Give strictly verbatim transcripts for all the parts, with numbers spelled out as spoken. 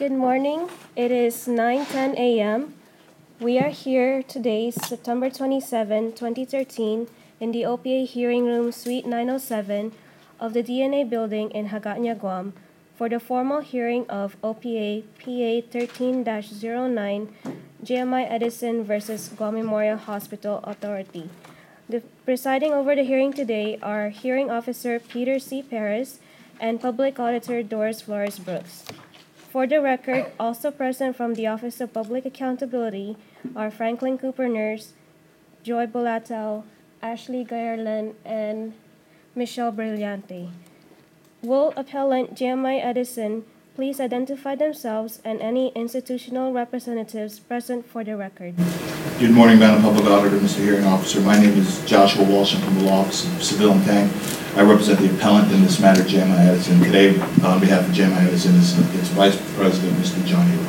Good morning. It is nine ten a m We are here today, September twenty-seventh, twenty thirteen, in the O P A hearing room, Suite nine oh seven of the D N A building in Hagåtña, Guam, for the formal hearing of O P A P A thirteen dash zero nine J M I Edison versus Guam Memorial Hospital Authority. The presiding over the hearing today are Hearing Officer Peter C. Perez and Public Auditor Doris Flores Brooks. For the record, also present from the Office of Public Accountability are Franklin Cooper Nurse, Joy Bolatao, Ashley Gaerland, and Michelle Brillante. Will appellant J M I Edison please identify themselves and any institutional representatives present for the record? Good morning, Madam Public Auditor, Mister Hearing Officer. My name is Joshua Walsh. I'm from the Law Office of Seville and Tang. I represent the appellant in this matter, J M I Edison. Today, on behalf of J M I Edison, is its Vice President, Mister John Elo.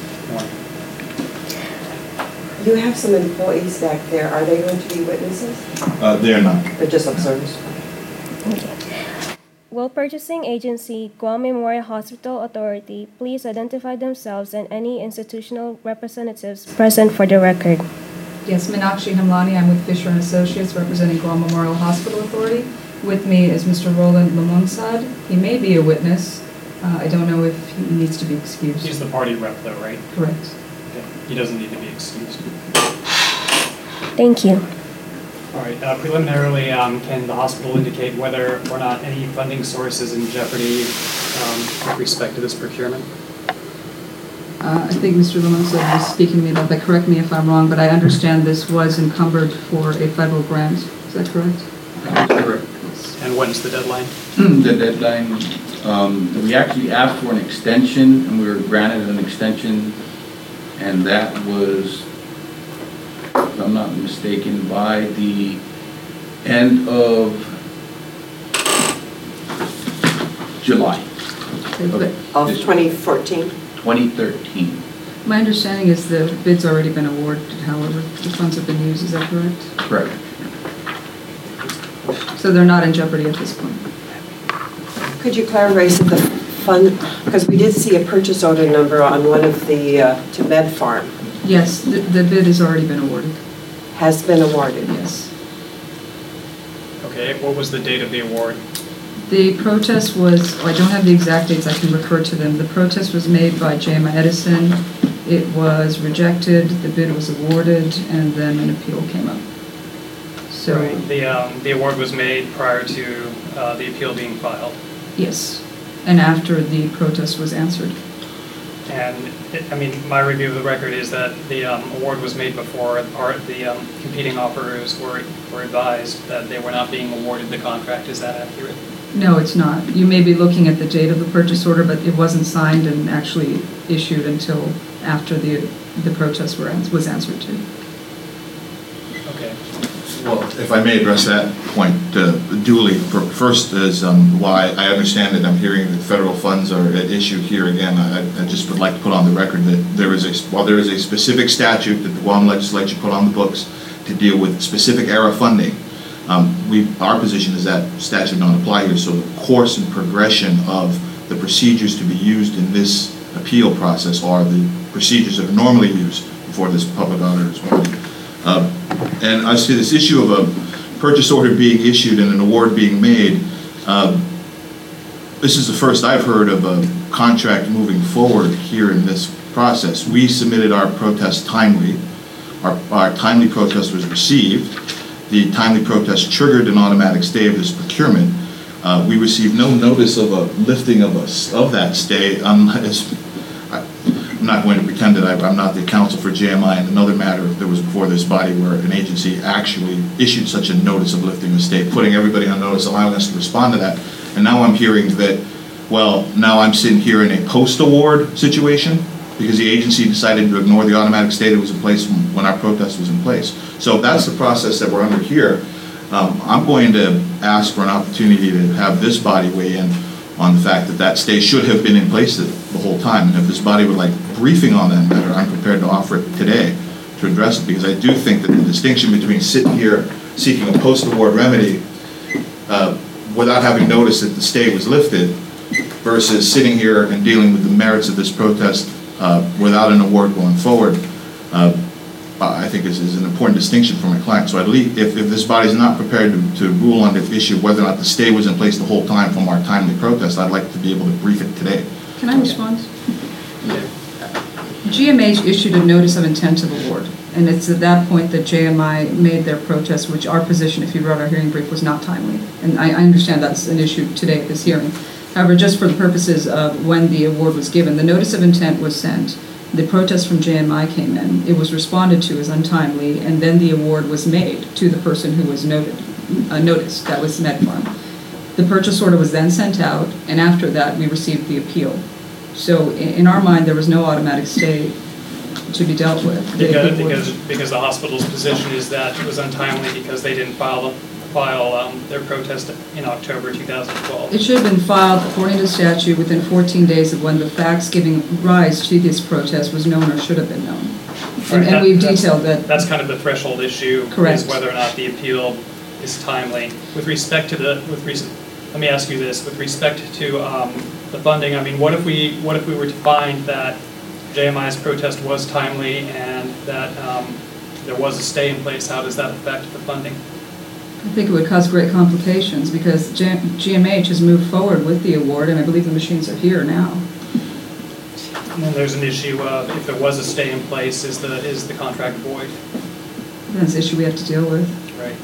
You have some employees back there. Are they going to be witnesses? Uh, they are not. They're just observers. Okay. Will purchasing agency Guam Memorial Hospital Authority please identify themselves and any institutional representatives present for the record? Yes, Meenakshi Hemlani. I'm with Fisher and Associates representing Guam Memorial Hospital Authority. With me is Mister Roland Lamonsad. He may be a witness. Uh, I don't know if he needs to be excused. He's the party rep though, right? Correct. Okay. He doesn't need to be excused. Thank you. All right. Uh, preliminarily, um, can the hospital indicate whether or not any funding source is in jeopardy um, with respect to this procurement? Uh, I think Mister Lamonsad was speaking to me about that. Correct me if I'm wrong, but I understand this was encumbered for a federal grant. Is that correct? That's correct. And when's the deadline? The deadline, um, we actually asked for an extension, and we were granted an extension, and that was, if I'm not mistaken, by the end of July Of twenty fourteen? twenty thirteen. My understanding is the bid's already been awarded, however, the funds have been used. Is that correct? Correct. So they're not in jeopardy at this point. Could you clarify so the fund, because we did see a purchase order number on one of the, uh, to Med Farm. Yes, the, the bid has already been awarded. Has been awarded. Yes. Okay. What was the date of the award? The protest was, oh, I don't have the exact dates, I can refer to them. The protest was made by J M I Edison. It was rejected, the bid was awarded, and then an appeal came up. So, right. The um, the award was made prior to uh, the appeal being filed. yes, and after the protest was answered. And it, I mean, my review of the record is that the um, award was made before part the um, competing offerors were were advised that they were not being awarded the contract. Is that accurate? No, it's not. You may be looking at the date of the purchase order, but it wasn't signed and actually issued until after the the protest were, was answered to. Okay. Well, if I may address that point uh, duly, first is um, why I understand that I'm hearing that federal funds are at issue here again. I, I just would like to put on the record that there is a, while there is a specific statute that the Guam legislature put on the books to deal with specific era funding, um, we our position is that statute don't apply here. So the course and progression of the procedures to be used in this appeal process are the procedures that are normally used before this public auditor's warning. Uh, and as to this issue of a purchase order being issued and an award being made, uh, this is the first I've heard of a contract moving forward here in this process. We submitted our protest timely. Our, our timely protest was received. The timely protest triggered an automatic stay of this procurement. Uh, we received no notice of a lifting of, a, of that stay unless, I, I'm not going to pretend that I, I'm not the counsel for J M I in another matter that was before this body where an agency actually issued such a notice of lifting the stay, putting everybody on notice, allowing us to respond to that. And now I'm hearing that, well, now I'm sitting here in a post-award situation because the agency decided to ignore the automatic stay that was in place when our protest was in place. So that's the process that we're under here. Um, I'm going to ask for an opportunity to have this body weigh in on the fact that that stay should have been in place the, the whole time. And if this body would like briefing on that matter, I'm prepared to offer it today to address it, because I do think that the distinction between sitting here seeking a post-award remedy uh, without having noticed that the stay was lifted versus sitting here and dealing with the merits of this protest uh, without an award going forward, uh, I think is, is an important distinction for my client. So at least if, if this body is not prepared to, to rule on the issue of whether or not the stay was in place the whole time from our timely protest, I'd like to be able to brief it today. Can I respond? G M H issued a notice of intent of award, and it's at that point that J M I made their protest, which our position, if you read our hearing brief, was not timely. And I, I understand that's an issue today at this hearing. However, just for the purposes of when the award was given, the notice of intent was sent. The protest from J M I came in. It was responded to as untimely, and then the award was made to the person who was noted, uh, noticed. That was MedFarm. The purchase order was then sent out, and after that, we received the appeal. So in, in our mind, there was no automatic stay to be dealt with. Because, because, because the hospital's position is that it was untimely because they didn't file, file um, their protest in October two thousand twelve. It should have been filed according to statute within fourteen days of when the facts giving rise to this protest was known or should have been known. And, Right, and that- we've that's- detailed that. That's kind of the threshold issue. Correct. Is whether or not the appeal is timely. With respect to the, with recent, let me ask you this, with respect to um, the funding, I mean, what if we, what if we were to find that J M I's protest was timely and that um, there was a stay in place? How does that affect the funding? I think it would cause great complications because G M H has moved forward with the award, and I believe the machines are here now. And then there's an issue of if there was a stay in place, is the, is the contract void? That's an issue we have to deal with. Right.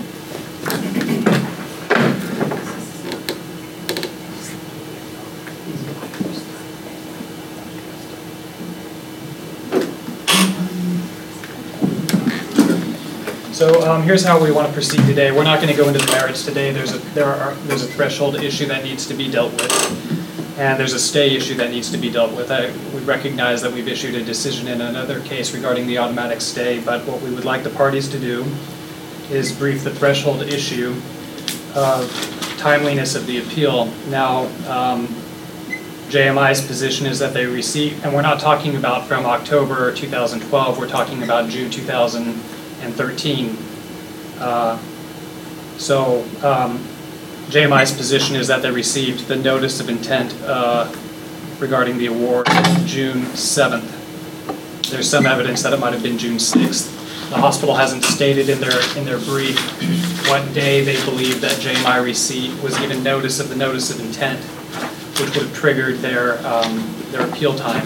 So um, here's how we want to proceed today. We're not going to go into the merits today. There's a there are there's a threshold issue that needs to be dealt with, and there's a stay issue that needs to be dealt with. I, we recognize that we've issued a decision in another case regarding the automatic stay, but what we would like the parties to do is brief the threshold issue of timeliness of the appeal. Now, um, J M I's position is that they receive, and we're not talking about from October two thousand twelve. We're talking about June two thousand thirteen. Uh, so um, J M I's position is that they received the notice of intent uh, regarding the award June seventh. There's some evidence that it might have been June sixth. The hospital hasn't stated in their in their brief what day they believe that J M I received was given notice of the notice of intent, which would have triggered their um, their appeal time.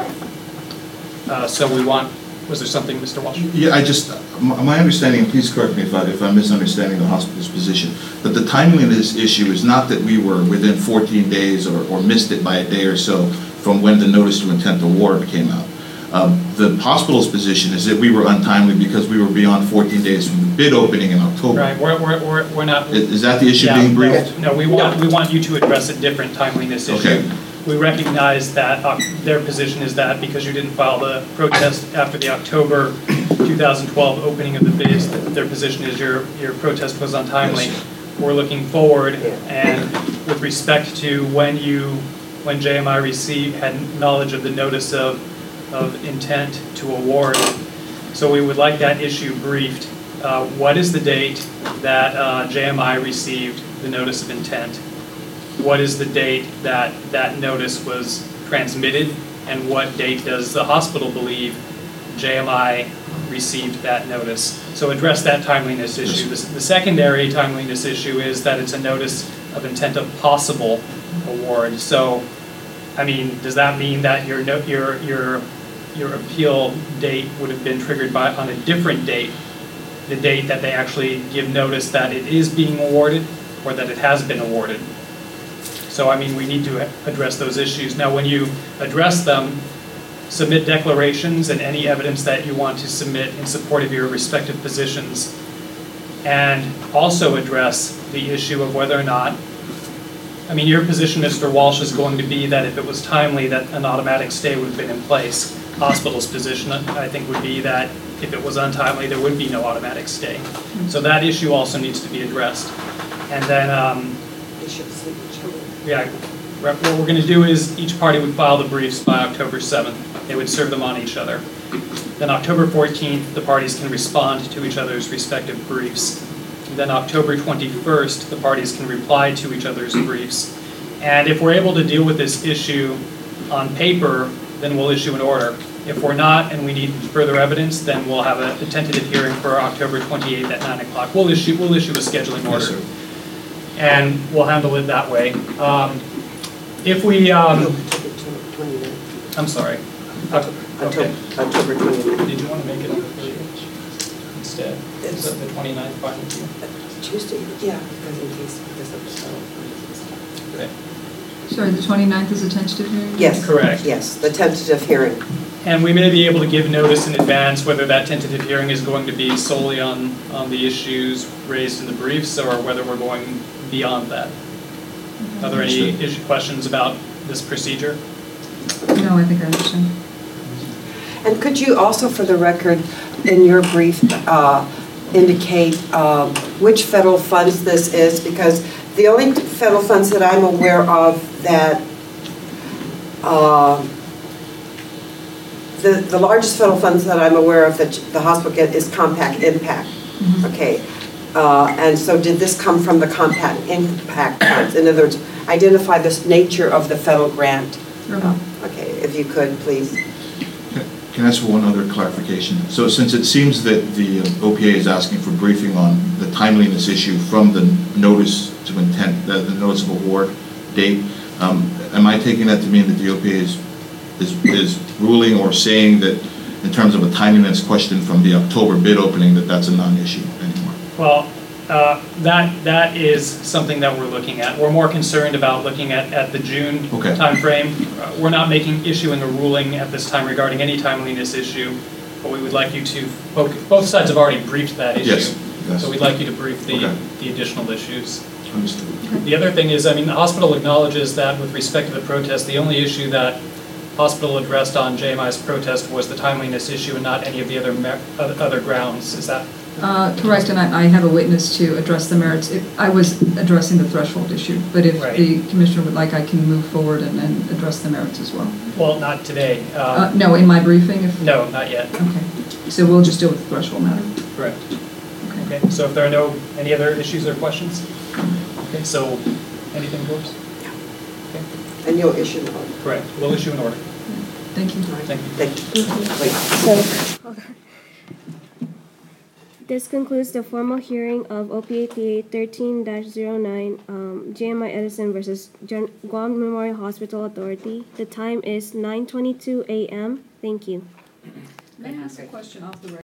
Uh, so we want. Was there something, Mister Walsh? Yeah, I just, my my understanding, and please correct me if, I, if I'm misunderstanding the hospital's position, but the timeliness issue is not that we were within fourteen days or, or missed it by a day or so from when the notice of intent award came out. Um, the hospital's position is that we were untimely because we were beyond fourteen days from the bid opening in October. Right, we're, we're, we're, we're not. Is, is that the issue Yeah, being briefed? No, no, we want, we want you to address a different timeliness issue. Okay. We recognize that uh, their position is that because you didn't file the protest after the October two thousand twelve opening of the bids, that their position is your, your protest was untimely. We're looking forward, and with respect to when you, when J M I received, had knowledge of the notice of, of intent to award. So we would like that issue briefed. Uh, what is the date that uh, J M I received the notice of intent? What is the date that that notice was transmitted, and what date does the hospital believe J M I received that notice? So address that timeliness issue. The, the secondary timeliness issue is that it's a notice of intent of possible award. So, I mean, does that mean that your no, your your your appeal date would have been triggered by on a different date, the date that they actually give notice that it is being awarded or that it has been awarded? So, I mean, we need to address those issues. Now, when you address them, submit declarations and any evidence that you want to submit in support of your respective positions. And also address the issue of whether or not, I mean, your position, Mister Walsh, is going to be that if it was timely, that an automatic stay would have been in place. Hospital's position, I think, would be that if it was untimely, there would be no automatic stay. So that issue also needs to be addressed. And then, um, yeah, what we're going to do is each party would file the briefs by October seventh. They would serve them on each other. Then October fourteenth, the parties can respond to each other's respective briefs. And then October twenty-first, the parties can reply to each other's briefs. And if we're able to deal with this issue on paper, then we'll issue an order. If we're not and we need further evidence, then we'll have a, a tentative hearing for October twenty-eighth at nine o'clock. We'll issue, we'll issue a scheduling order. Yes, sir. And we'll handle it that way. Um, if we, um, No, October twenty-ninth. I'm sorry. October, Okay. October twenty-ninth. Did you want to make it on the thirtieth instead? Is it the twenty-ninth fine with you? Tuesday, yeah, because in case, because of the stuff. Okay. Sorry, the twenty-ninth is a tentative hearing? Yes. Correct. Yes, the tentative hearing. And we may be able to give notice in advance whether that tentative hearing is going to be solely on, on the issues raised in the briefs or whether we're going beyond that. Are there any Understood. issue, questions about this procedure? No, I think I understand. And could you also, for the record, in your brief, uh, indicate um, which federal funds this is? Because the only federal funds that I'm aware of that, uh, the, the largest federal funds that I'm aware of that the hospital get is Compact Impact. Mhm. Okay. Uh, and so did this come from the Compact Impact funds? In other words, identify the nature of the federal grant. Okay. Uh, Okay, if you could, please. Can I ask for one other clarification? So since it seems that the uh, O P A is asking for briefing on the timeliness issue from the notice to intent, the, the notice of award date, um, am I taking that to mean that the O P A is, is, is ruling or saying that in terms of a timeliness question from the October bid opening, that that's a non-issue anymore? Well, uh, that that is something that we're looking at. We're more concerned about looking at, at the June Okay. timeframe. Uh, we're not making issuing a ruling at this time regarding any timeliness issue, but we would like you to focus. Both sides have already briefed that issue, Yes, yes. so we'd like you to brief the Okay. the additional issues. Understood. The other thing is, I mean, the hospital acknowledges that with respect to the protest, the only issue that hospital addressed on J M I's protest was the timeliness issue and not any of the other mer- other grounds. Is that? Uh, Correct, and I I have a witness to address the merits. If- I was addressing the threshold issue, but if Right. the commissioner would like, I can move forward and and address the merits as well. Well, not today. Uh, Um, No, in my briefing, if... no, not yet. Okay, so we'll just deal with the threshold matter. Correct. Okay. Okay, so if there are no, any other issues or questions? Okay, so, anything, Forbes? Okay, And you'll issue the order. correct. We'll issue an order. Thank you. Thank you. Thank you. Wait. So, hold on. This concludes the formal hearing of O P A P A thirteen dash zero nine, um, J M I Edison versus Gen- Guam Memorial Hospital Authority. The time is nine twenty-two a m Thank you. May I ask a question off the record?